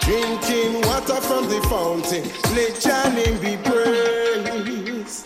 Drinking water from the fountain, let your name be praised.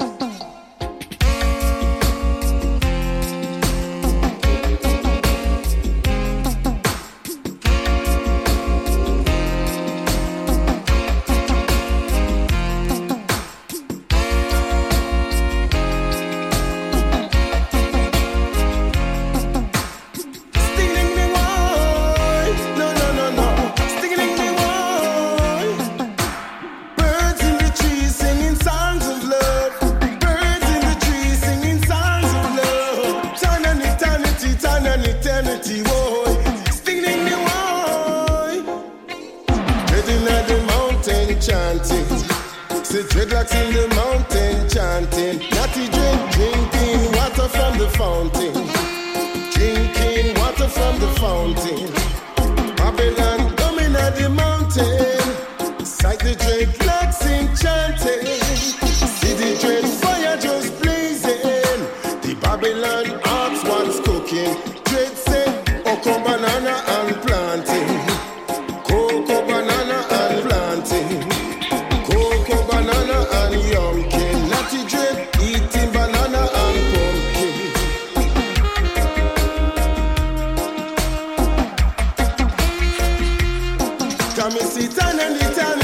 Eternity, boy, stinging the wine. Dreading at the mountain chanting. See dreadlocks in the mountain chanting. Natty drinking water from the fountain. Drinking water from the fountain. Babylon coming at the mountain. Sight the dreadlocks in chanting. See the dread fire just blazing. The Babylon arts what's cooking. Dread say, Cocoa, banana and planting. Cocoa, banana and planting. Cocoa, banana and yonking. Natty dread eating banana and pumpkin. Come and sit down and